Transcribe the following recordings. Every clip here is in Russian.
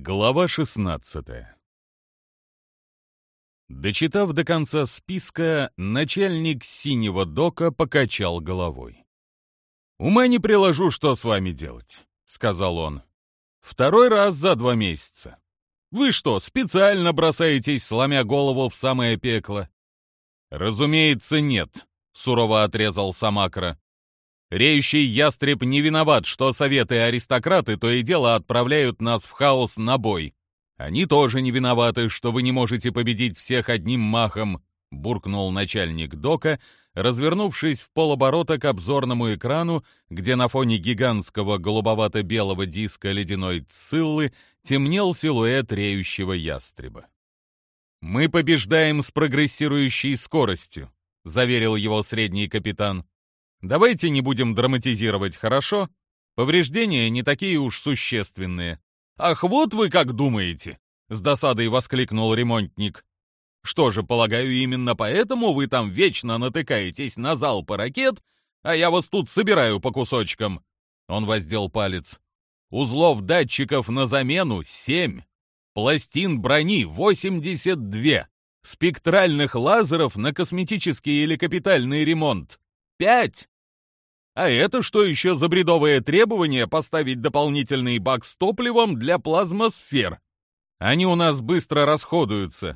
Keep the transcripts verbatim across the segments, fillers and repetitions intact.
Глава шестнадцатая. Дочитав до конца списка, начальник синего дока покачал головой. «Ума не приложу, что с вами делать», — сказал он. «Второй раз за два месяца. Вы что, специально бросаетесь, сломя голову в самое пекло?» «Разумеется, нет», — сурово отрезал Самакра. «Реющий ястреб не виноват, что советы и аристократы то и дело отправляют нас в хаос на бой. Они тоже не виноваты, что вы не можете победить всех одним махом», — буркнул начальник дока, развернувшись в полоборота к обзорному экрану, где на фоне гигантского голубовато-белого диска ледяной Циллы темнел силуэт реющего ястреба. «Мы побеждаем с прогрессирующей скоростью», — заверил его средний капитан. «Давайте не будем драматизировать, хорошо? Повреждения не такие уж существенные». «Ах, вот вы как думаете!» — с досадой воскликнул ремонтник. «Что же, полагаю, именно поэтому вы там вечно натыкаетесь на залпы ракет, а я вас тут собираю по кусочкам?» Он воздел палец. «Узлов датчиков на замену семь, пластин брони восемьдесят два, спектральных лазеров на косметический или капитальный ремонт пять. А это что еще за бредовое требование поставить дополнительный бак с топливом для плазмосфер? Они у нас быстро расходуются».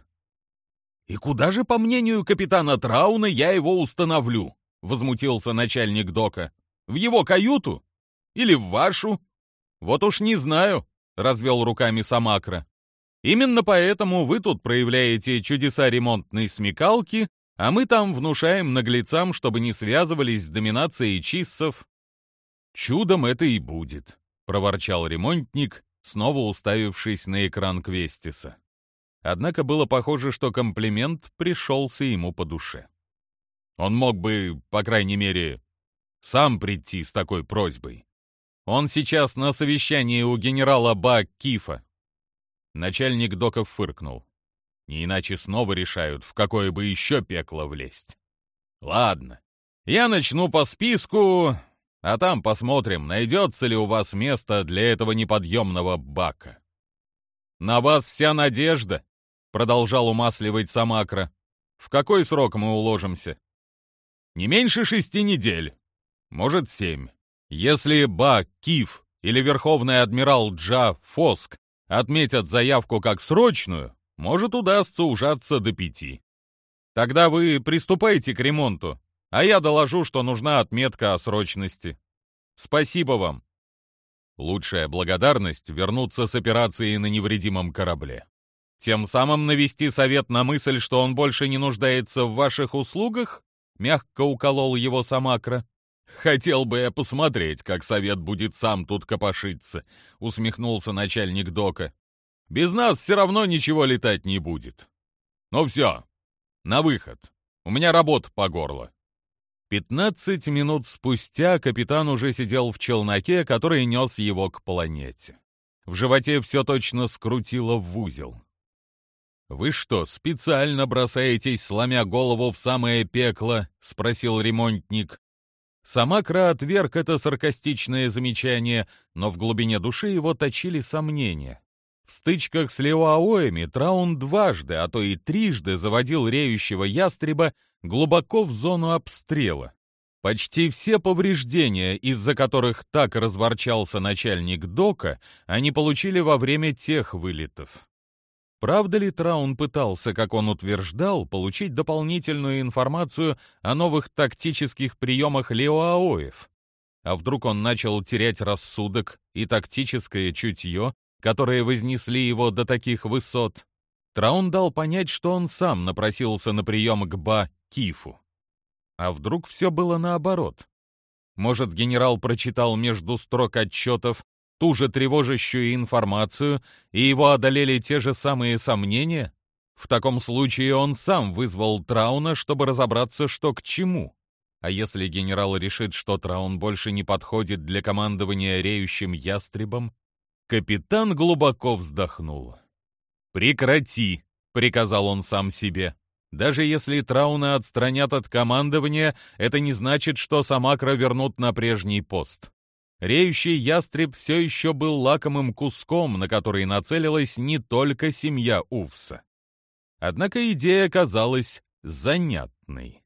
«И куда же, по мнению капитана Трауна, я его установлю?» — возмутился начальник дока. «В его каюту? Или в вашу?» «Вот уж не знаю», — развел руками Самакра. «Именно поэтому вы тут проявляете чудеса ремонтной смекалки, а мы там внушаем наглецам, чтобы не связывались с доминацией чиссов». «Чудом это и будет», — проворчал ремонтник, снова уставившись на экран Квестиса. Однако было похоже, что комплимент пришелся ему по душе. Он мог бы, по крайней мере, сам прийти с такой просьбой. Он сейчас на совещании у генерала Ба Кифа. Начальник доков фыркнул. Не иначе снова решают, в какое бы еще пекло влезть. «Ладно, я начну по списку, а там посмотрим, найдется ли у вас место для этого неподъемного бака». «На вас вся надежда», — продолжал умасливать Самакра. «В какой срок мы уложимся?» «Не меньше шести недель, может, семь. Если Ба Киф или Верховный адмирал Джа Фоск отметят заявку как срочную, может, удастся ужаться до пяти. Тогда вы приступайте к ремонту, а я доложу, что нужна отметка о срочности. Спасибо вам». Лучшая благодарность — вернуться с операцией на невредимом корабле. Тем самым навести совет на мысль, что он больше не нуждается в ваших услугах? Мягко уколол его Самакра. «Хотел бы я посмотреть, как совет будет сам тут копошиться», — усмехнулся начальник дока. «Без нас все равно ничего летать не будет. Ну все, на выход. У меня работа по горло». Пятнадцать минут спустя капитан уже сидел в челноке, который нес его к планете. В животе все точно скрутило в узел. «Вы что, специально бросаетесь, сломя голову в самое пекло?» — спросил ремонтник. Самакра отверг это саркастичное замечание, но в глубине души его точили сомнения. В стычках с леоаоями Траун дважды, а то и трижды заводил реющего ястреба глубоко в зону обстрела. Почти все повреждения, из-за которых так разворчался начальник дока, они получили во время тех вылетов. Правда ли Траун пытался, как он утверждал, получить дополнительную информацию о новых тактических приемах леоаоев? А вдруг он начал терять рассудок и тактическое чутье, которые вознесли его до таких высот? Траун дал понять, что он сам напросился на прием к Ба Кифу. А вдруг все было наоборот? Может, генерал прочитал между строк отчетов ту же тревожащую информацию, и его одолели те же самые сомнения? В таком случае он сам вызвал Трауна, чтобы разобраться, что к чему. А если генерал решит, что Траун больше не подходит для командования реющим ястребом? Капитан глубоко вздохнул. «Прекрати», — приказал он сам себе. «Даже если Трауна отстранят от командования, это не значит, что Самакра вернут на прежний пост. Реющий ястреб все еще был лакомым куском, на который нацелилась не только семья Увса. Однако идея казалась занятной.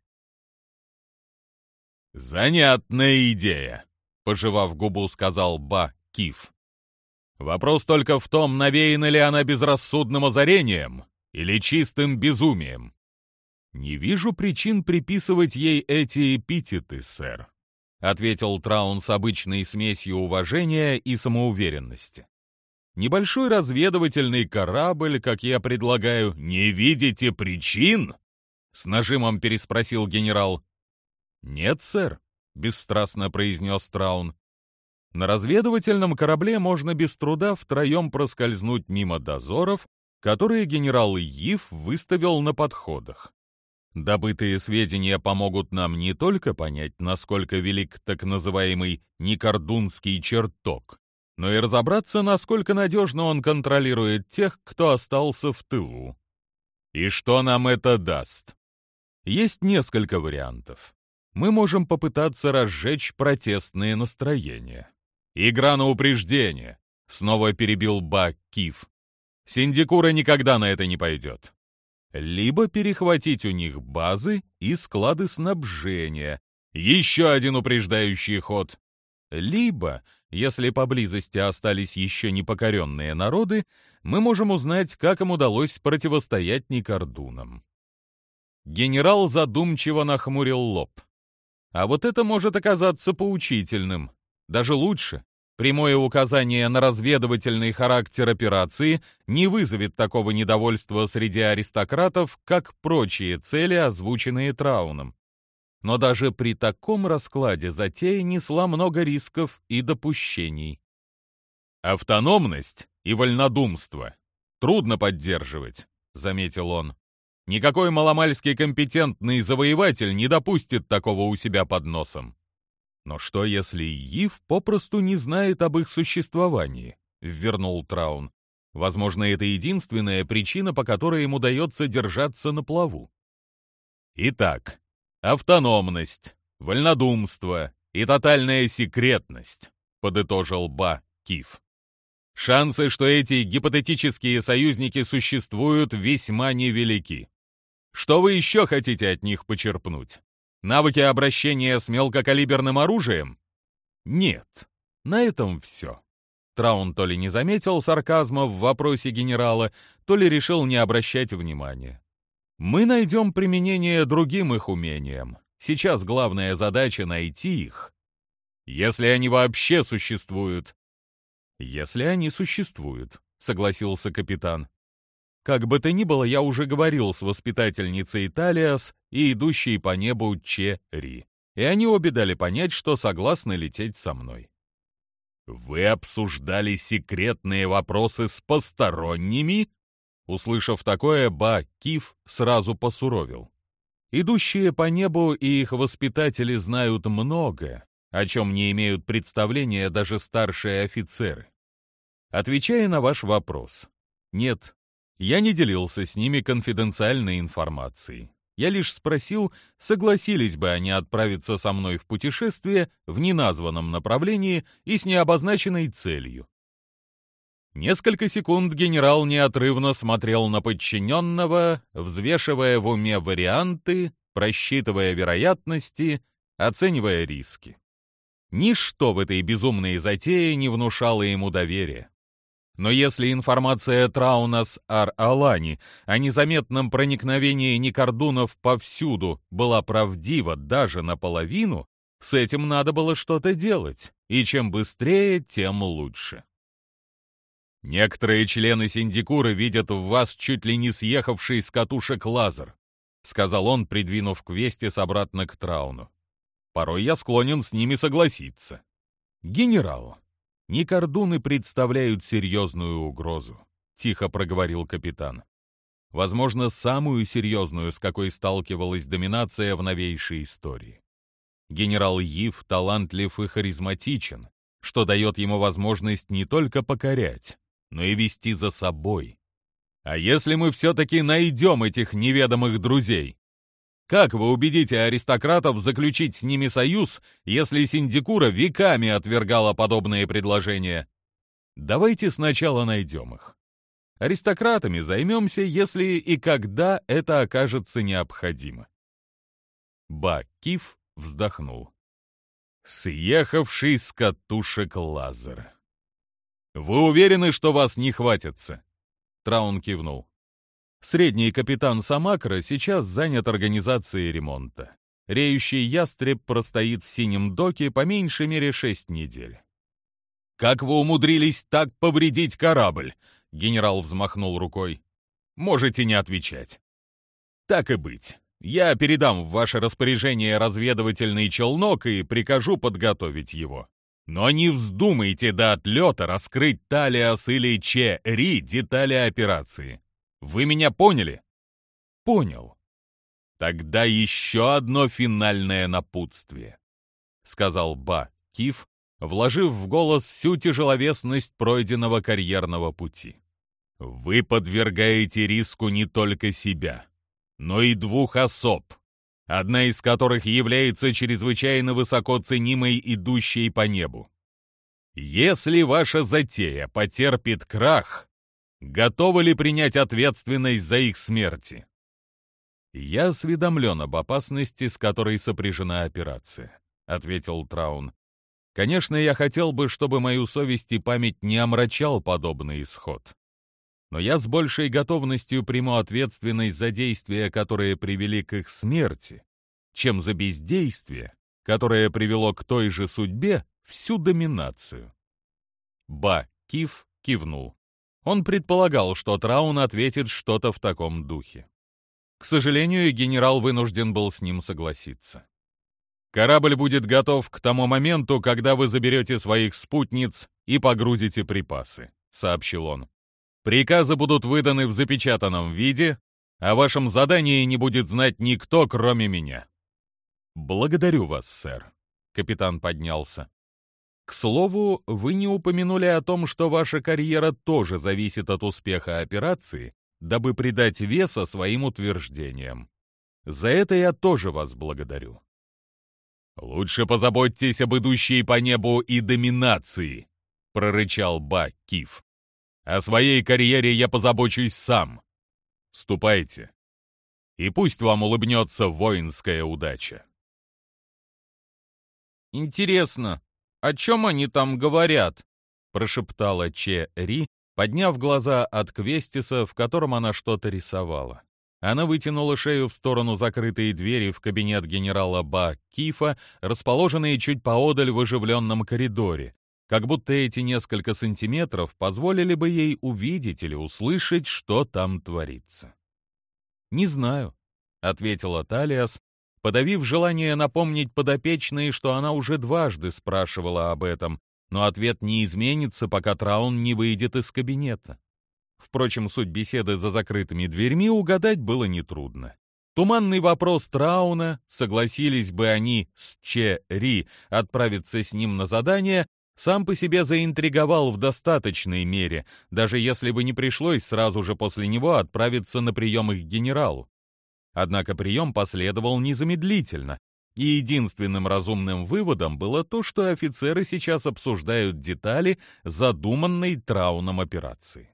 «Занятная идея», — пожевав губу, сказал Ба-Киф. «Вопрос только в том, навеяна ли она безрассудным озарением или чистым безумием. Не вижу причин приписывать ей эти эпитеты, сэр», — ответил Траун с обычной смесью уважения и самоуверенности. «Небольшой разведывательный корабль, как я предлагаю». «Не видите причин?» — с нажимом переспросил генерал. «Нет, сэр», — бесстрастно произнес Траун. «На разведывательном корабле можно без труда втроем проскользнуть мимо дозоров, которые генерал Йив выставил на подходах. Добытые сведения помогут нам не только понять, насколько велик так называемый Никордунский чертог, но и разобраться, насколько надежно он контролирует тех, кто остался в тылу. И что нам это даст? Есть несколько вариантов. Мы можем попытаться разжечь протестные настроения. «Игра на упреждение», — снова перебил Ба-Киф. «Синдикура никогда на это не пойдет. Либо перехватить у них базы и склады снабжения. Еще один упреждающий ход. Либо, если поблизости остались еще непокоренные народы, мы можем узнать, как им удалось противостоять Никордунам». Генерал задумчиво нахмурил лоб. «А вот это может оказаться поучительным. Даже лучше. Прямое указание на разведывательный характер операции не вызовет такого недовольства среди аристократов, как прочие цели, озвученные Трауном. Но даже при таком раскладе затея несла много рисков и допущений. «Автономность и вольнодумство трудно поддерживать», — заметил он. «Никакой маломальски компетентный завоеватель не допустит такого у себя под носом». «Но что, если Йив попросту не знает об их существовании?» — ввернул Траун. «Возможно, это единственная причина, по которой им удается держаться на плаву». «Итак, автономность, вольнодумство и тотальная секретность», — подытожил Ба-Киф. «Шансы, что эти гипотетические союзники существуют, весьма невелики. Что вы еще хотите от них почерпнуть? Навыки обращения с мелкокалиберным оружием? Нет, на этом все». Траун то ли не заметил сарказма в вопросе генерала, то ли решил не обращать внимания. «Мы найдем применение другим их умениям. Сейчас главная задача — найти их. Если они вообще существуют». «Если они существуют», — согласился капитан. «Как бы то ни было, я уже говорил с воспитательницей Талиас и идущей по небу Че-Ри, и они обе дали понять, что согласны лететь со мной». «Вы обсуждали секретные вопросы с посторонними?» Услышав такое, Ба-Киф сразу посуровил. «Идущие по небу и их воспитатели знают много, о чем не имеют представления даже старшие офицеры. Отвечая на ваш вопрос, нет, я не делился с ними конфиденциальной информацией. Я лишь спросил, согласились бы они отправиться со мной в путешествие в неназванном направлении и с необозначенной целью». Несколько секунд генерал неотрывно смотрел на подчиненного, взвешивая в уме варианты, просчитывая вероятности, оценивая риски. Ничто в этой безумной затее не внушало ему доверия. Но если информация Трауна с Ар-Алани о незаметном проникновении Никордунов повсюду была правдива даже наполовину, с этим надо было что-то делать, и чем быстрее, тем лучше. «Некоторые члены Синдикуры видят в вас чуть ли не съехавший с катушек лазер», — сказал он, придвинув Квестис обратно к Трауну. «Порой я склонен с ними согласиться». «Генерал, Никордуны представляют серьезную угрозу», — тихо проговорил капитан. «Возможно, самую серьезную, с какой сталкивалась доминация в новейшей истории. Генерал Йив талантлив и харизматичен, что дает ему возможность не только покорять, но и вести за собой. А если мы все-таки найдем этих неведомых друзей?» Как вы убедите аристократов заключить с ними союз, если Синдикура веками отвергала подобные предложения? Давайте сначала найдем их. Аристократами займемся, если и когда это окажется необходимо. Ба-Киф вздохнул. Съехавший с катушек Лазар. «Вы уверены, что вас не хватится?» Траун кивнул. Средний капитан Самакра сейчас занят организацией ремонта. Реющий ястреб простоит в синем доке по меньшей мере шесть недель. «Как вы умудрились так повредить корабль?» Генерал взмахнул рукой. «Можете не отвечать». «Так и быть. Я передам в ваше распоряжение разведывательный челнок и прикажу подготовить его. Но не вздумайте до отлета раскрыть Талиас или Че-Ри детали операции. Вы меня поняли?» «Понял. Тогда еще одно финальное напутствие», — сказал Ба-Киф, вложив в голос всю тяжеловесность пройденного карьерного пути. «Вы подвергаете риску не только себя, но и двух особ, одна из которых является чрезвычайно высоко ценимой идущей по небу. Если ваша затея потерпит крах, готовы ли принять ответственность за их смерти?» «Я осведомлен об опасности, с которой сопряжена операция», — ответил Траун. «Конечно, я хотел бы, чтобы мою совесть и память не омрачал подобный исход. Но я с большей готовностью приму ответственность за действия, которые привели к их смерти, чем за бездействие, которое привело к той же судьбе всю доминацию». Ба-Киф кивнул. Он предполагал, что Траун ответит что-то в таком духе. К сожалению, генерал вынужден был с ним согласиться. «Корабль будет готов к тому моменту, когда вы заберете своих спутниц и погрузите припасы», — сообщил он. «Приказы будут выданы в запечатанном виде, о вашем задании не будет знать никто, кроме меня». «Благодарю вас, сэр», — капитан поднялся. «К слову, вы не упомянули о том, что ваша карьера тоже зависит от успеха операции, дабы придать веса своим утверждениям. За это я тоже вас благодарю». «Лучше позаботьтесь об идущей по небу и доминации», — прорычал Ба-Киф. «О своей карьере я позабочусь сам. Ступайте, и пусть вам улыбнется воинская удача». «Интересно, о чем они там говорят?» — прошептала Че-Ри, подняв глаза от квестиса, в котором она что-то рисовала. Она вытянула шею в сторону закрытой двери в кабинет генерала Ба-Кифа, расположенной чуть поодаль в оживленном коридоре, как будто эти несколько сантиметров позволили бы ей увидеть или услышать, что там творится. «Не знаю», — ответила Талиас, подавив желание напомнить подопечной, что она уже дважды спрашивала об этом, но ответ не изменится, пока Траун не выйдет из кабинета. Впрочем, суть беседы за закрытыми дверьми угадать было нетрудно. Туманный вопрос Трауна, согласились бы они с Че-Ри отправиться с ним на задание, сам по себе заинтриговал в достаточной мере, даже если бы не пришлось сразу же после него отправиться на прием их генералу. Однако прием последовал незамедлительно, и единственным разумным выводом было то, что офицеры сейчас обсуждают детали задуманной Трауном операции.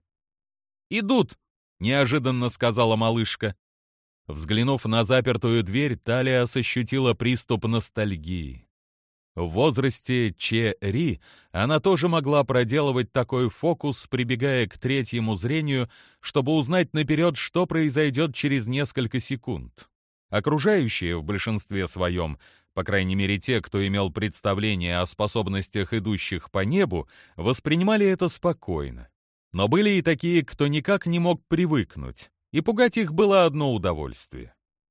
«Идут!» — неожиданно сказала малышка. Взглянув на запертую дверь, Талиас ощутила приступ ностальгии. В возрасте Че-Ри она тоже могла проделывать такой фокус, прибегая к третьему зрению, чтобы узнать наперед, что произойдет через несколько секунд. Окружающие в большинстве своем, по крайней мере те, кто имел представление о способностях идущих по небу, воспринимали это спокойно. Но были и такие, кто никак не мог привыкнуть, и пугать их было одно удовольствие.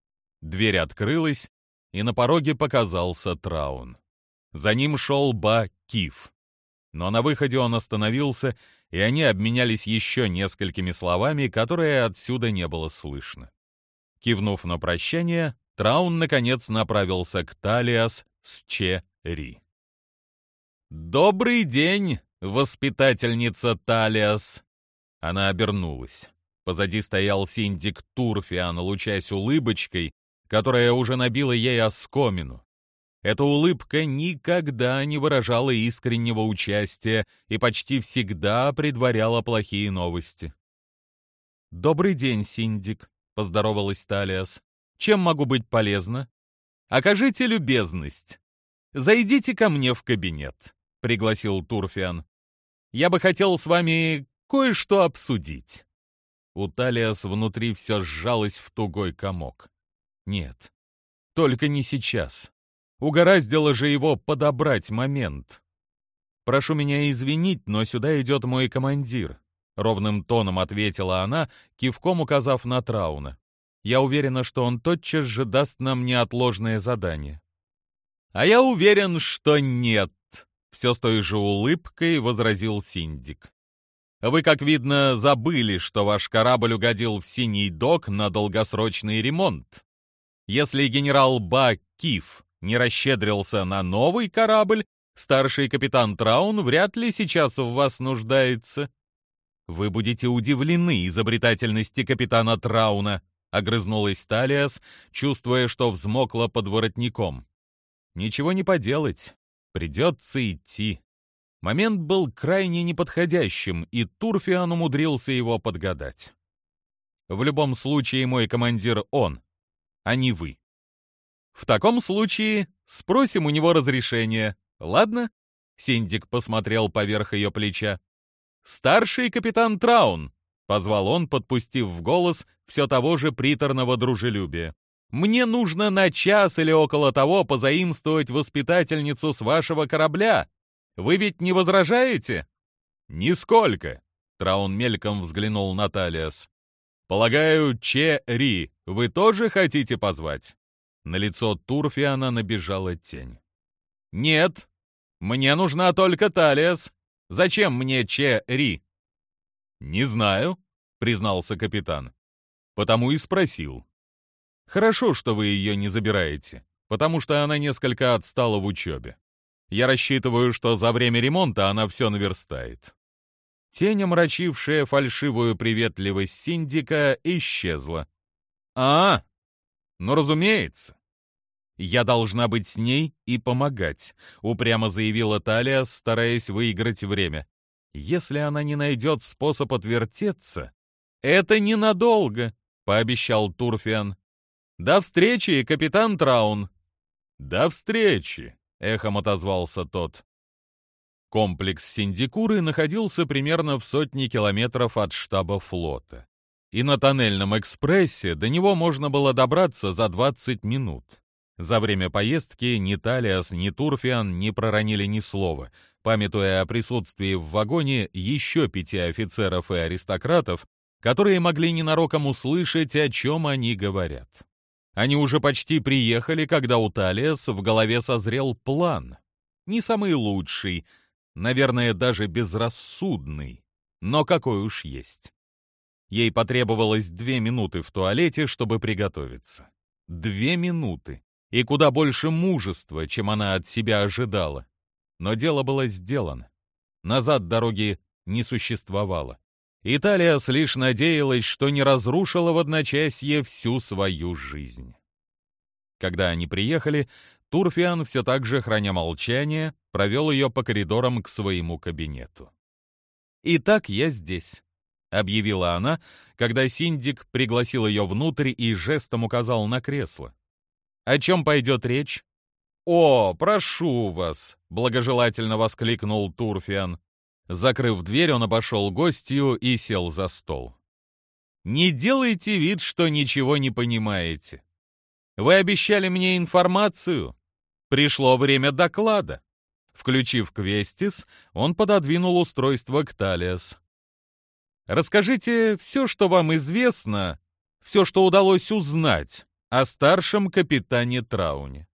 Дверь открылась, и на пороге показался Траун. За ним шел Ба-Киф. Но на выходе он остановился, и они обменялись еще несколькими словами, которые отсюда не было слышно. Кивнув на прощание, Траун, наконец, направился к Талиас с Че-Ри. «Добрый день, воспитательница Талиас!» Она обернулась. Позади стоял Синдик Турфиан, лучась улыбочкой, которая уже набила ей оскомину. Эта улыбка никогда не выражала искреннего участия и почти всегда предваряла плохие новости. «Добрый день, Синдик», — поздоровалась Талиас. «Чем могу быть полезна?» «Окажите любезность. Зайдите ко мне в кабинет», — пригласил Турфиан. «Я бы хотел с вами кое-что обсудить». У Талиас внутри все сжалось в тугой комок. Нет, только не сейчас. Угораздило же его подобрать момент. «Прошу меня извинить, но сюда идет мой командир», — ровным тоном ответила она, кивком указав на Трауна. «Я уверена, что он тотчас же даст нам неотложное задание». «А я уверен, что нет», — все с той же улыбкой возразил Синдик. «Вы, как видно, забыли, что ваш корабль угодил в Синий док на долгосрочный ремонт. Если генерал Ба Киф не расщедрился на новый корабль, старший капитан Траун вряд ли сейчас в вас нуждается». «Вы будете удивлены изобретательности капитана Трауна», — огрызнулась Талиас, чувствуя, что взмокла под воротником. «Ничего не поделать, придется идти». Момент был крайне неподходящим, и Турфиан умудрился его подгадать. «В любом случае мой командир он, а не вы. В таком случае спросим у него разрешения, ладно?» Синдик посмотрел поверх ее плеча. «Старший капитан Траун», — позвал он, подпустив в голос все того же приторного дружелюбия. «Мне нужно на час или около того позаимствовать воспитательницу с вашего корабля. Вы ведь не возражаете?» «Нисколько», — Траун мельком взглянул на Талиас. «Полагаю, Че Ри вы тоже хотите позвать?» На лицо Турфиана набежала тень. «Нет, мне нужна только Талиас. Зачем мне Че Ри?» «Не знаю», — признался капитан. «Потому и спросил». «Хорошо, что вы ее не забираете, потому что она несколько отстала в учебе. Я рассчитываю, что за время ремонта она все наверстает». Тень, омрачившая фальшивую приветливость Синдика, исчезла. «А, ну разумеется. Я должна быть с ней и помогать», — упрямо заявила Талиас, стараясь выиграть время. «Если она не найдет способ отвертеться...» «Это ненадолго», — пообещал Турфиан. «До встречи, капитан Траун». «До встречи», — эхом отозвался тот. Комплекс Синдикуры находился примерно в сотне километров от штаба флота. И на тоннельном экспрессе до него можно было добраться за двадцать минут. За время поездки ни Талиас, ни Турфиан не проронили ни слова, памятуя о присутствии в вагоне еще пяти офицеров и аристократов, которые могли ненароком услышать, о чем они говорят. Они уже почти приехали, когда у Талиас в голове созрел план. Не самый лучший, наверное, даже безрассудный, но какой уж есть. Ей потребовалось две минуты в туалете, чтобы приготовиться. Две минуты. И куда больше мужества, чем она от себя ожидала. Но дело было сделано. Назад дороги не существовало. И Талиас лишь надеялась, что не разрушила в одночасье всю свою жизнь. Когда они приехали, Турфиан, все так же храня молчание, провел ее по коридорам к своему кабинету. «Итак, я здесь», — объявила она, когда Синдик пригласил ее внутрь и жестом указал на кресло. «О чем пойдет речь?» «О, прошу вас!» — благожелательно воскликнул Турфиан. Закрыв дверь, он обошел гостью и сел за стол. «Не делайте вид, что ничего не понимаете. Вы обещали мне информацию. Пришло время доклада». Включив Квестис, он пододвинул устройство к Талиас. «Расскажите все, что вам известно, все, что удалось узнать о старшем капитане Трауне».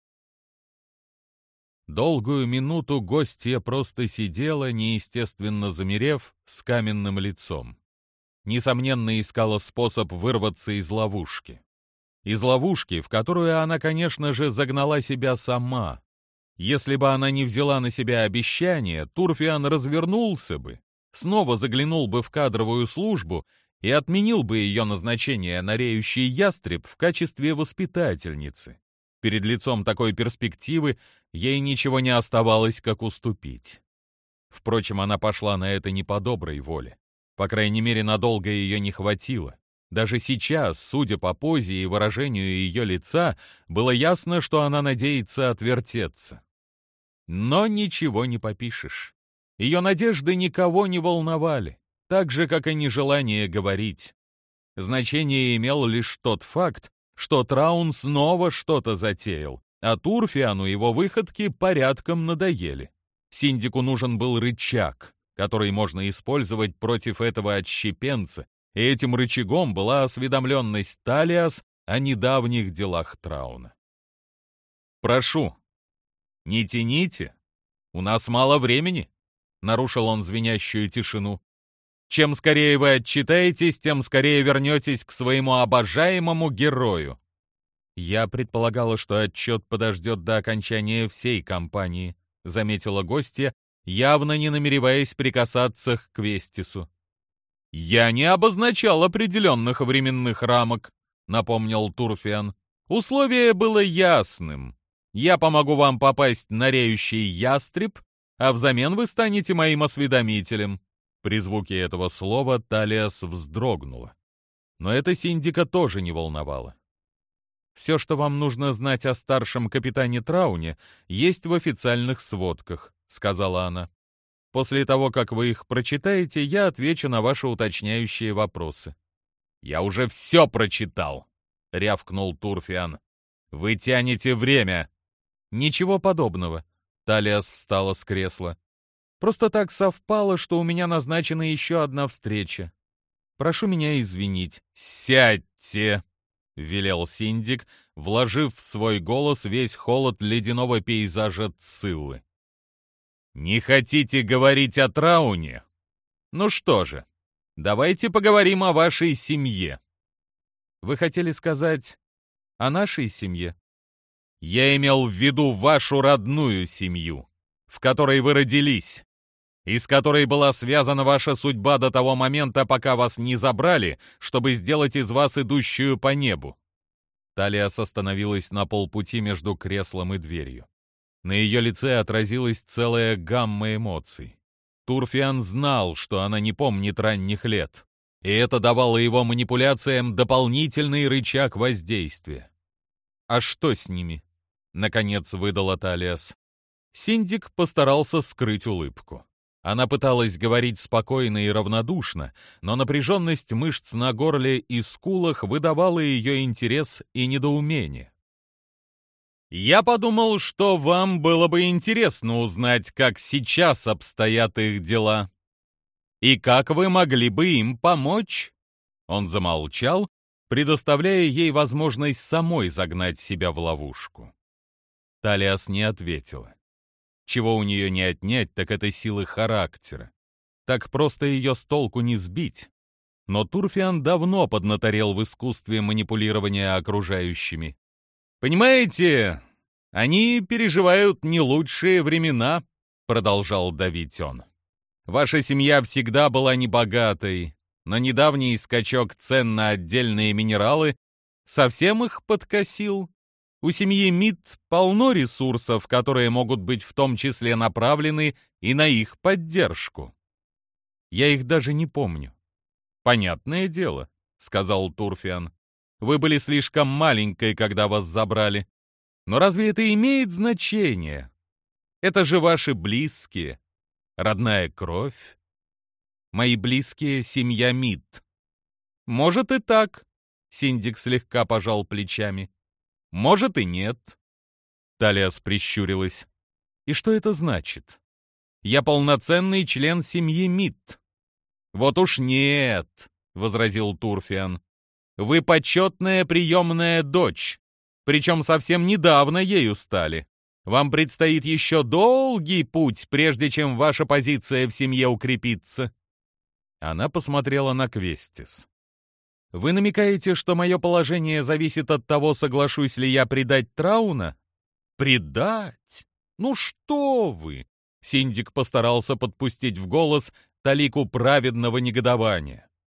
Долгую минуту гостья просто сидела, неестественно замерев, с каменным лицом. Несомненно, искала способ вырваться из ловушки. Из ловушки, в которую она, конечно же, загнала себя сама. Если бы она не взяла на себя обещание, Турфиан развернулся бы, снова заглянул бы в кадровую службу и отменил бы ее назначение на реющий ястреб в качестве воспитательницы. Перед лицом такой перспективы ей ничего не оставалось, как уступить. Впрочем, она пошла на это не по доброй воле. По крайней мере, надолго ее не хватило. Даже сейчас, судя по позе и выражению ее лица, было ясно, что она надеется отвертеться. Но ничего не попишешь. Ее надежды никого не волновали, так же, как и нежелание говорить. Значение имел лишь тот факт, что Траун снова что-то затеял, а Турфиану его выходки порядком надоели. Синдику нужен был рычаг, который можно использовать против этого отщепенца, и этим рычагом была осведомленность Талиас о недавних делах Трауна. «Прошу, не тяните, у нас мало времени», — нарушил он звенящую тишину. «Чем скорее вы отчитаетесь, тем скорее вернетесь к своему обожаемому герою». «Я предполагала, что отчет подождет до окончания всей кампании», — заметила гостья, явно не намереваясь прикасаться к Квестису. «Я не обозначал определенных временных рамок», — напомнил Турфиан. «Условие было ясным. Я помогу вам попасть на реющий ястреб, а взамен вы станете моим осведомителем». При звуке этого слова Талиас вздрогнула. Но это Синдика тоже не волновало. «Все, что вам нужно знать о старшем капитане Трауне, есть в официальных сводках», — сказала она. «После того, как вы их прочитаете, я отвечу на ваши уточняющие вопросы». «Я уже все прочитал», — рявкнул Турфиан. «Вы тянете время». «Ничего подобного», — Талиас встала с кресла. «Просто так совпало, что у меня назначена еще одна встреча. Прошу меня извинить». «Сядьте», — велел Синдик, вложив в свой голос весь холод ледяного пейзажа Циллы. «Не хотите говорить о Трауне? Ну что же, давайте поговорим о вашей семье». «Вы хотели сказать о нашей семье?» «Я имел в виду вашу родную семью, в которой вы родились, и с которой была связана ваша судьба до того момента, пока вас не забрали, чтобы сделать из вас идущую по небу». Талиас остановилась на полпути между креслом и дверью. На ее лице отразилась целая гамма эмоций. Турфиан знал, что она не помнит ранних лет, и это давало его манипуляциям дополнительный рычаг воздействия. «А что с ними?» — наконец выдала Талиас. Синдик постарался скрыть улыбку. Она пыталась говорить спокойно и равнодушно, но напряженность мышц на горле и скулах выдавала ее интерес и недоумение. «Я подумал, что вам было бы интересно узнать, как сейчас обстоят их дела. И как вы могли бы им помочь?» Он замолчал, предоставляя ей возможность самой загнать себя в ловушку. Талиас не ответила. Чего у нее не отнять, так это силы характера. Так просто ее с толку не сбить. Но Турфиан давно поднаторел в искусстве манипулирования окружающими. «Понимаете, они переживают не лучшие времена», — продолжал давить он. «Ваша семья всегда была небогатой, но недавний скачок цен на отдельные минералы совсем их подкосил. У семьи Мид полно ресурсов, которые могут быть в том числе направлены и на их поддержку. Я их даже не помню». «Понятное дело», — сказал Турфиан. «Вы были слишком маленькой, когда вас забрали. Но разве это имеет значение? Это же ваши близкие, родная кровь. Мои близкие — семья Мид». «Может и так», — Синдик слегка пожал плечами. «Может и нет». Талиас прищурилась. «И что это значит? Я полноценный член семьи Мид». «Вот уж нет», — возразил Турфиан. «Вы почетная приемная дочь, причем совсем недавно ею стали. Вам предстоит еще долгий путь, прежде чем ваша позиция в семье укрепится». Она посмотрела на Квестис. «Вы намекаете, что мое положение зависит от того, соглашусь ли я предать Трауна?» «Предать? Ну что вы!» Синдик постарался подпустить в голос талику праведного негодования.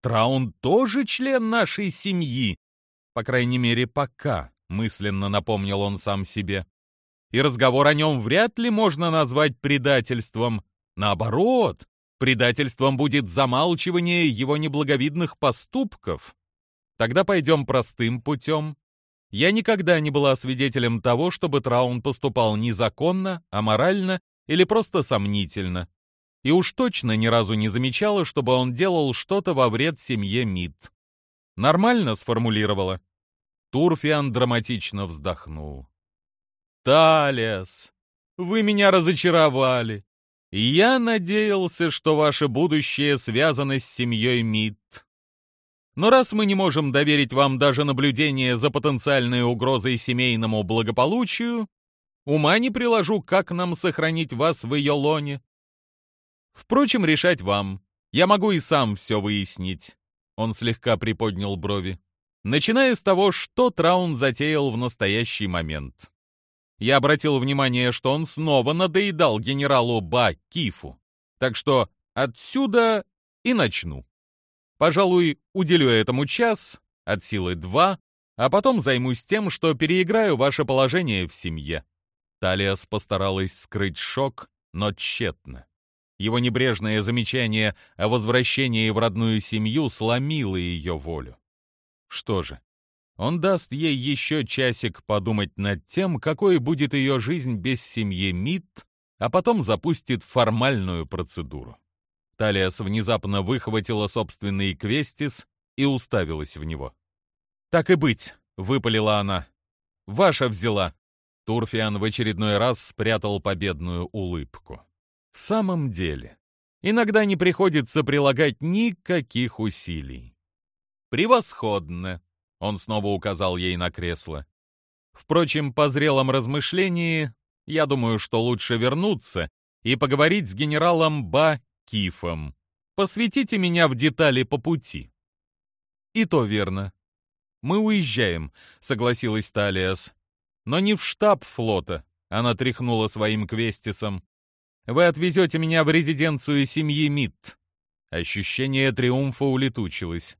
Траун тоже член нашей семьи. По крайней мере, пока, мысленно напомнил он сам себе. И разговор о нем вряд ли можно назвать предательством. Наоборот, предательством будет замалчивание его неблаговидных поступков. Тогда пойдем простым путем. Я никогда не была свидетелем того, чтобы Траун поступал незаконно, аморально или просто сомнительно. И уж точно ни разу не замечала, чтобы он делал что-то во вред семье Мид. Нормально сформулировала. Турфиан драматично вздохнул. «Талиас, вы меня разочаровали. Я надеялся, что ваше будущее связано с семьей Мид. Но раз мы не можем доверить вам даже наблюдение за потенциальной угрозой семейному благополучию, ума не приложу, как нам сохранить вас в ее лоне. Впрочем, решать вам. Я могу и сам все выяснить». Он слегка приподнял брови. Начиная с того, что Траун затеял в настоящий момент. Я обратил внимание, что он снова надоедал генералу Ба Кифу. Так что отсюда и начну. Пожалуй, уделю этому час, от силы два, а потом займусь тем, что переиграю ваше положение в семье. Талиас постаралась скрыть шок, но тщетно. Его небрежное замечание о возвращении в родную семью сломило ее волю. Что же, он даст ей еще часик подумать над тем, какой будет ее жизнь без семьи Мид, а потом запустит формальную процедуру. Талиас внезапно выхватила собственный квестис и уставилась в него. «Так и быть», — выпалила она. «Ваша взяла». Турфиан в очередной раз спрятал победную улыбку. В самом деле, иногда не приходится прилагать никаких усилий. «Превосходно!» — он снова указал ей на кресло. «Впрочем, по зрелом размышлении, я думаю, что лучше вернуться и поговорить с генералом Ба Кифом. Посвятите меня в детали по пути». «И то верно. Мы уезжаем», — согласилась Талиас. «Но не в штаб флота», — она тряхнула своим квестисом. «Вы отвезете меня в резиденцию семьи Мид». Ощущение триумфа улетучилось.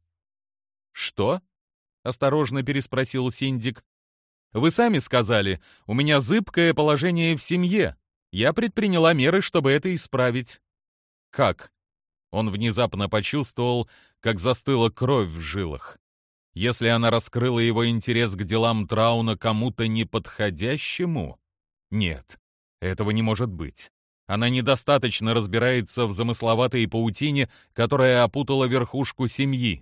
«Что?» — осторожно переспросил Синдик. «Вы сами сказали, у меня зыбкое положение в семье. Я предприняла меры, чтобы это исправить». «Как?» Он внезапно почувствовал, как застыла кровь в жилах. Если она раскрыла его интерес к делам Трауна кому-то неподходящему? Нет, этого не может быть. Она недостаточно разбирается в замысловатой паутине, которая опутала верхушку семьи.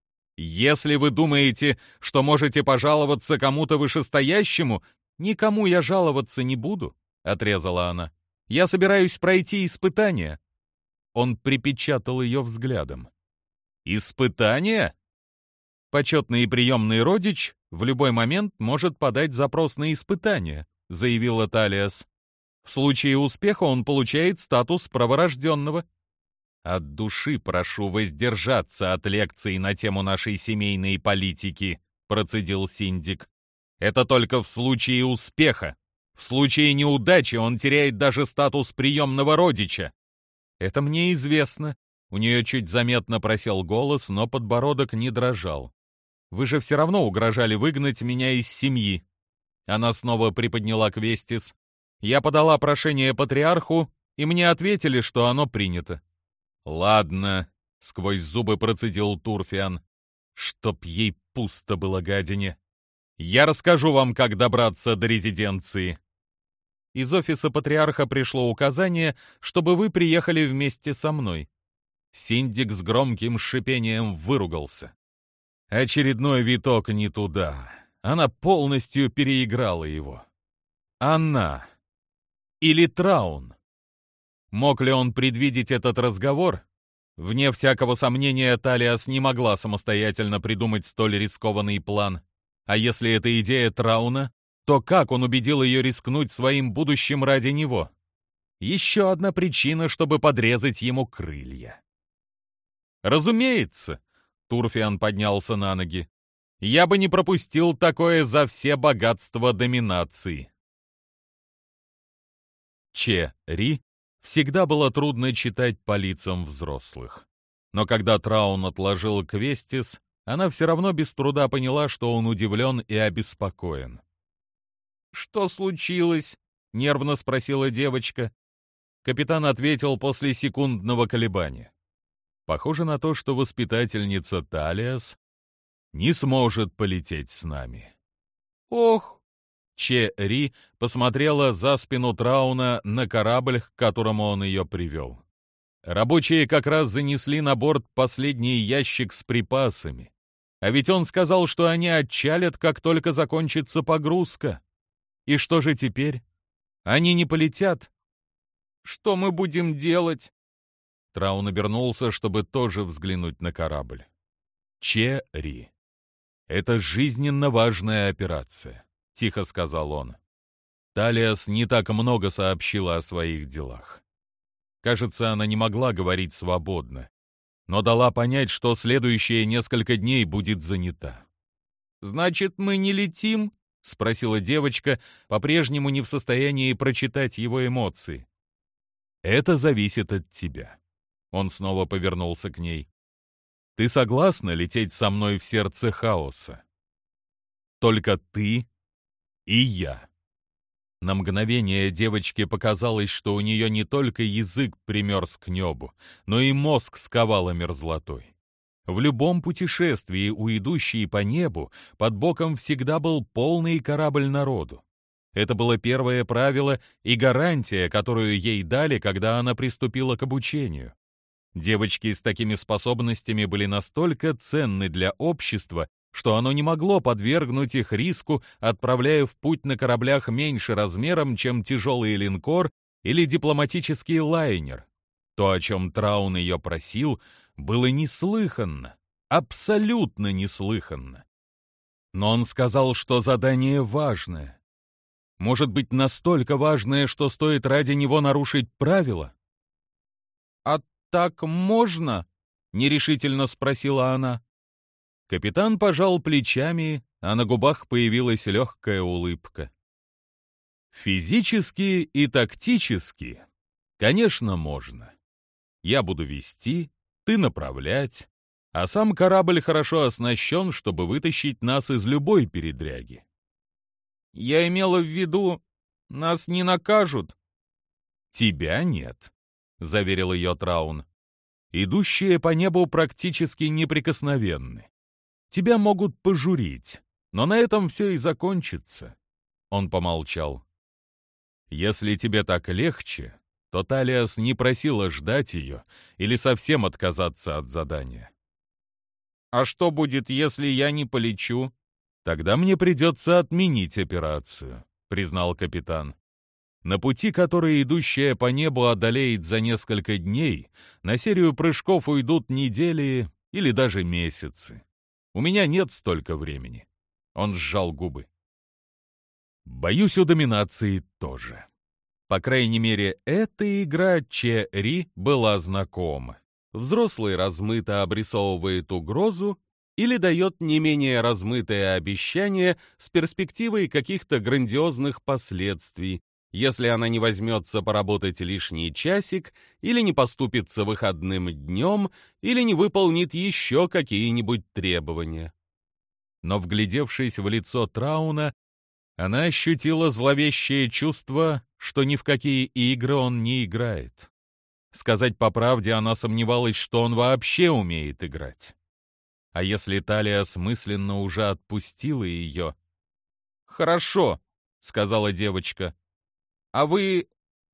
«Если вы думаете, что можете пожаловаться кому-то вышестоящему, никому я жаловаться не буду», — отрезала она. «Я собираюсь пройти испытание». Он припечатал ее взглядом. «Испытание?» «Почетный и приемный родич в любой момент может подать запрос на испытание», — заявила Талиас. «В случае успеха он получает статус праворожденного». «От души прошу воздержаться от лекций на тему нашей семейной политики», — процедил Синдик. «Это только в случае успеха. В случае неудачи он теряет даже статус приемного родича». «Это мне известно». У нее чуть заметно просел голос, но подбородок не дрожал. «Вы же все равно угрожали выгнать меня из семьи». Она снова приподняла квестис. «Я подала прошение патриарху, и мне ответили, что оно принято». «Ладно», — сквозь зубы процедил Турфиан, — «чтоб ей пусто было, гадине. Я расскажу вам, как добраться до резиденции». «Из офиса патриарха пришло указание, чтобы вы приехали вместе со мной». Синдик с громким шипением выругался. Очередной виток не туда. Она полностью переиграла его. Она. Или Траун. Мог ли он предвидеть этот разговор? Вне всякого сомнения, Талиас не могла самостоятельно придумать столь рискованный план. А если это идея Трауна, то как он убедил ее рискнуть своим будущим ради него? Еще одна причина, чтобы подрезать ему крылья. «Разумеется», — Турфиан поднялся на ноги, — «я бы не пропустил такое за все богатства доминации». Че Ри всегда было трудно читать по лицам взрослых. Но когда Траун отложил Квестис, она все равно без труда поняла, что он удивлен и обеспокоен. «Что случилось?» — нервно спросила девочка. Капитан ответил после секундного колебания. «Похоже на то, что воспитательница Талиас не сможет полететь с нами». «Ох!» Че Ри посмотрела за спину Трауна на корабль, к которому он ее привел. Рабочие как раз занесли на борт последний ящик с припасами. А ведь он сказал, что они отчалят, как только закончится погрузка. И что же теперь? Они не полетят? Что мы будем делать? Траун обернулся, чтобы тоже взглянуть на корабль. Че Ри. Это жизненно важная операция, тихо сказал он. Талиас не так много сообщила о своих делах. Кажется, она не могла говорить свободно, но дала понять, что следующие несколько дней будет занята. «Значит, мы не летим?» — спросила девочка, по-прежнему не в состоянии прочитать его эмоции. «Это зависит от тебя». Он снова повернулся к ней. «Ты согласна лететь со мной в сердце хаоса? Только ты и я». На мгновение девочке показалось, что у нее не только язык примерз к небу, но и мозг сковало мерзлотой. В любом путешествии у идущей по небу под боком всегда был полный корабль народу. Это было первое правило и гарантия, которую ей дали, когда она приступила к обучению. Девочки с такими способностями были настолько ценны для общества, что оно не могло подвергнуть их риску, отправляя в путь на кораблях меньше размером, чем тяжелый линкор или дипломатический лайнер. То, о чем Траун ее просил, было неслыханно, абсолютно неслыханно. Но он сказал, что задание важное. Может быть, настолько важное, что стоит ради него нарушить правила? «А так можно?» — нерешительно спросила она. Капитан пожал плечами, а на губах появилась легкая улыбка. Физически и тактически, конечно, можно. Я буду вести, ты направлять, а сам корабль хорошо оснащен, чтобы вытащить нас из любой передряги. Я имела в виду, нас не накажут. Тебя нет, заверил ее Траун. Идущие по небу практически неприкосновенны. Тебя могут пожурить, но на этом все и закончится. Он помолчал. Если тебе так легче, то Талиас не просила ждать ее или совсем отказаться от задания. А что будет, если я не полечу? Тогда мне придется отменить операцию, признал капитан. На пути, который идущая по небу одолеет за несколько дней, на серию прыжков уйдут недели или даже месяцы. У меня нет столько времени. Он сжал губы. Боюсь, у доминации тоже. По крайней мере, эта игра Че Ри была знакома. Взрослый размыто обрисовывает угрозу или дает не менее размытое обещание с перспективой каких-то грандиозных последствий, если она не возьмется поработать лишний часик, или не поступится выходным днем, или не выполнит еще какие-нибудь требования. Но, вглядевшись в лицо Трауна, она ощутила зловещее чувство, что ни в какие игры он не играет. Сказать по правде, она сомневалась, что он вообще умеет играть. А если Талиас мысленно уже отпустила ее? «Хорошо», — сказала девочка. «А вы...»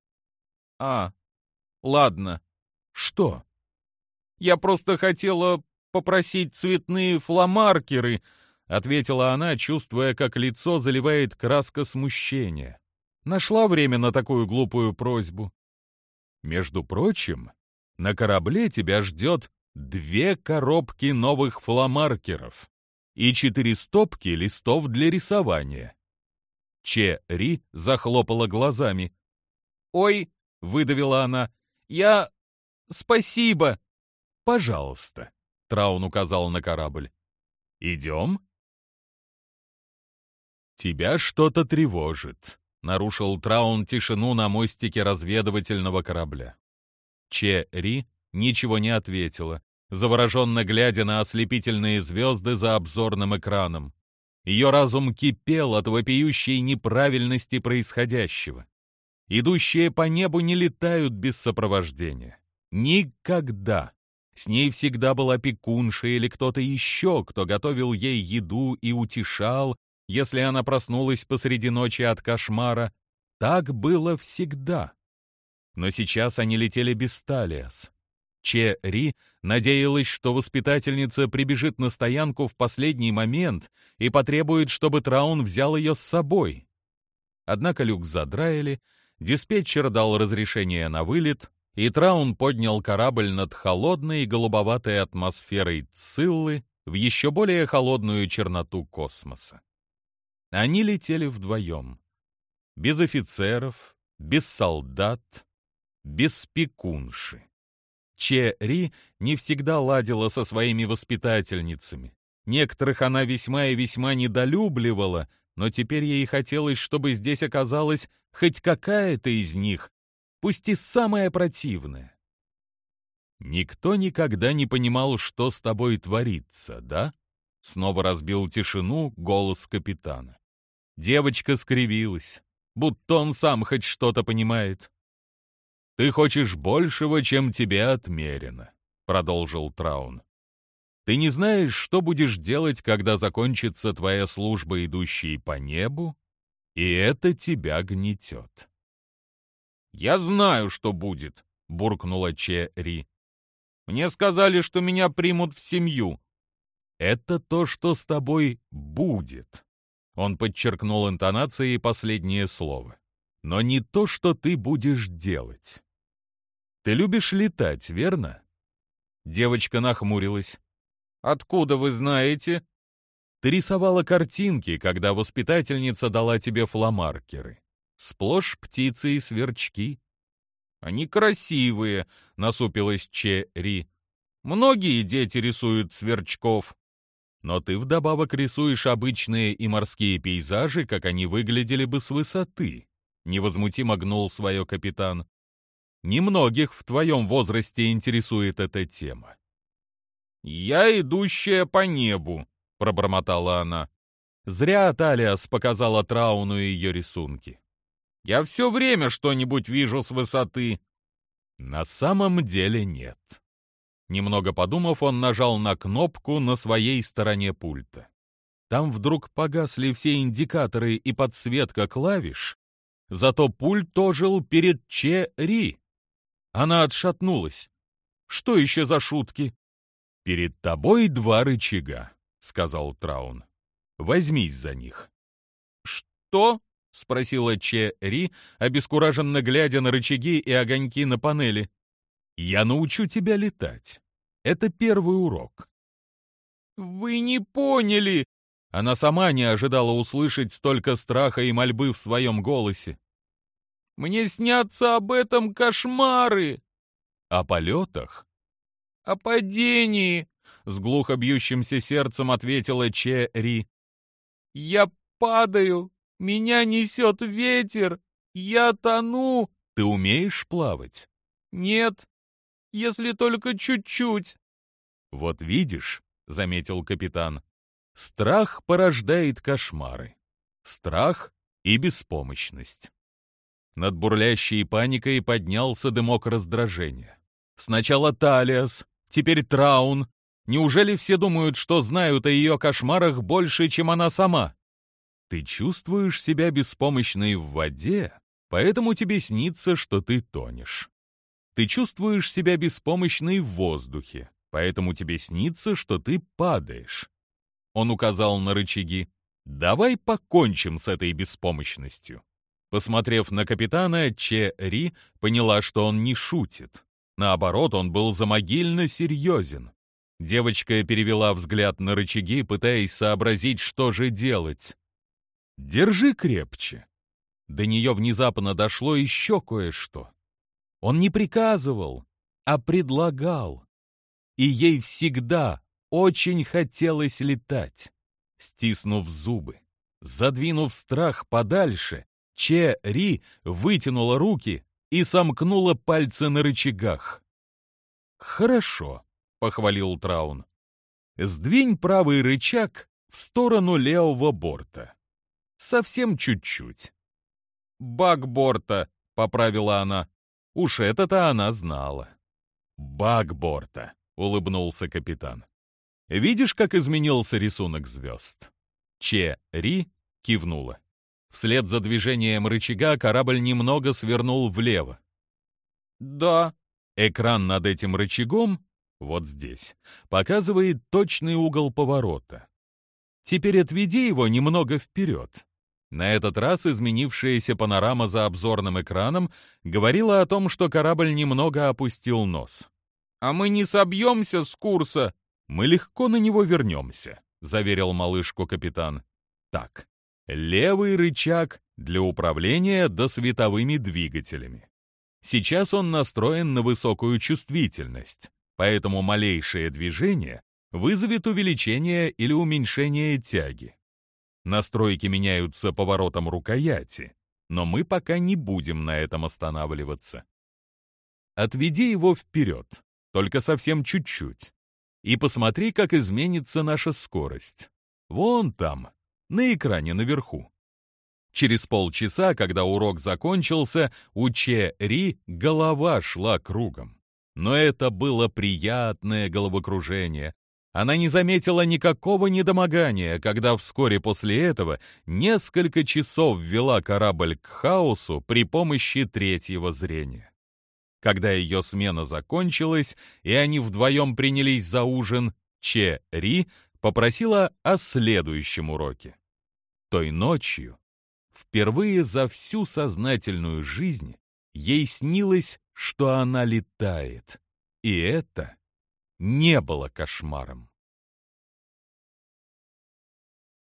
«А, ладно». «Что?» «Я просто хотела попросить цветные фломаркеры», — ответила она, чувствуя, как лицо заливает краска смущения. Нашла время на такую глупую просьбу. «Между прочим, на корабле тебя ждет две коробки новых фломаркеров и четыре стопки листов для рисования». Че Ри захлопала глазами. «Ой», — выдавила она, — «я... спасибо». «Пожалуйста», — Траун указал на корабль. «Идем?» «Тебя что-то тревожит», — нарушил Траун тишину на мостике разведывательного корабля. Че Ри ничего не ответила, завороженно глядя на ослепительные звезды за обзорным экраном. Ее разум кипел от вопиющей неправильности происходящего. Идущие по небу не летают без сопровождения. Никогда. С ней всегда была опекунша или кто-то еще, кто готовил ей еду и утешал, если она проснулась посреди ночи от кошмара. Так было всегда. Но сейчас они летели без Талиас. Че Ри надеялась, что воспитательница прибежит на стоянку в последний момент и потребует, чтобы Траун взял ее с собой. Однако люк задраили, диспетчер дал разрешение на вылет, и Траун поднял корабль над холодной и голубоватой атмосферой Циллы в еще более холодную черноту космоса. Они летели вдвоем. Без офицеров, без солдат, без пекунши. Че Ри не всегда ладила со своими воспитательницами. Некоторых она весьма и весьма недолюбливала, но теперь ей хотелось, чтобы здесь оказалась хоть какая-то из них, пусть и самая противная. «Никто никогда не понимал, что с тобой творится, да?» Снова разбил тишину голос капитана. Девочка скривилась, будто он сам хоть что-то понимает. «Ты хочешь большего, чем тебе отмерено», — продолжил Траун. «Ты не знаешь, что будешь делать, когда закончится твоя служба, идущая по небу, и это тебя гнетет». «Я знаю, что будет», — буркнула Че Ри. «Мне сказали, что меня примут в семью». «Это то, что с тобой будет», — он подчеркнул интонацией последнее слово. «Но не то, что ты будешь делать. Ты любишь летать, верно?» Девочка нахмурилась. «Откуда вы знаете?» «Ты рисовала картинки, когда воспитательница дала тебе фломаркеры. Сплошь птицы и сверчки». «Они красивые», — насупилась Че Ри. «Многие дети рисуют сверчков». «Но ты вдобавок рисуешь обычные и морские пейзажи, как они выглядели бы с высоты», — невозмутимо гнул свое капитан. «Немногих в твоем возрасте интересует эта тема». «Я идущая по небу», — пробормотала она. Зря Талиас показала Трауну ее рисунки. «Я все время что-нибудь вижу с высоты». «На самом деле нет». Немного подумав, он нажал на кнопку на своей стороне пульта. Там вдруг погасли все индикаторы и подсветка клавиш, зато пульт ожил перед Че Ри. Она отшатнулась. «Что еще за шутки?» «Перед тобой два рычага», — сказал Траун. «Возьмись за них». «Что?» — спросила Че Ри, обескураженно глядя на рычаги и огоньки на панели. «Я научу тебя летать. Это первый урок». «Вы не поняли!» Она сама не ожидала услышать столько страха и мольбы в своем голосе. «Мне снятся об этом кошмары!» «О полетах?» «О падении!» — с глухо бьющимся сердцем ответила Че Ри. «Я падаю! Меня несет ветер! Я тону!» «Ты умеешь плавать?» «Нет, если только чуть-чуть». «Вот видишь», — заметил капитан, — «страх порождает кошмары. Страх и беспомощность». Над бурлящей паникой поднялся дымок раздражения. Сначала Талиас, теперь Траун. Неужели все думают, что знают о ее кошмарах больше, чем она сама? Ты чувствуешь себя беспомощной в воде, поэтому тебе снится, что ты тонешь. Ты чувствуешь себя беспомощной в воздухе, поэтому тебе снится, что ты падаешь. Он указал на рычаги. Давай покончим с этой беспомощностью. Посмотрев на капитана, Че Ри поняла, что он не шутит. Наоборот, он был замогильно серьезен. Девочка перевела взгляд на рычаги, пытаясь сообразить, что же делать. «Держи крепче». До нее внезапно дошло еще кое-что. Он не приказывал, а предлагал. И ей всегда очень хотелось летать. Стиснув зубы, задвинув страх подальше, Че Ри вытянула руки и сомкнула пальцы на рычагах. «Хорошо», похвалил Траун. «Сдвинь правый рычаг в сторону левого борта. Совсем чуть-чуть». «Бакборта», — поправила она. Уж это-то она знала. «Бакборта», — улыбнулся капитан. «Видишь, как изменился рисунок звезд?» Че-Ри кивнула. Вслед за движением рычага корабль немного свернул влево. «Да». Экран над этим рычагом, вот здесь, показывает точный угол поворота. Теперь отведи его немного вперед. На этот раз изменившаяся панорама за обзорным экраном говорила о том, что корабль немного опустил нос. «А мы не собьемся с курса?» «Мы легко на него вернемся», — заверил малышку капитан. «Так, левый рычаг для управления досветовыми двигателями. Сейчас он настроен на высокую чувствительность, поэтому малейшее движение вызовет увеличение или уменьшение тяги. Настройки меняются поворотом рукояти, но мы пока не будем на этом останавливаться. Отведи его вперед, только совсем чуть-чуть, и посмотри, как изменится наша скорость. Вон там, на экране наверху». Через полчаса, когда урок закончился, у Че-Ри голова шла кругом. Но это было приятное головокружение. Она не заметила никакого недомогания, когда вскоре после этого несколько часов вела корабль к хаосу при помощи третьего зрения. Когда ее смена закончилась, и они вдвоем принялись за ужин, Че-Ри попросила о следующем уроке. Той ночью, впервые за всю сознательную жизнь, ей снилось, что она летает. И это не было кошмаром.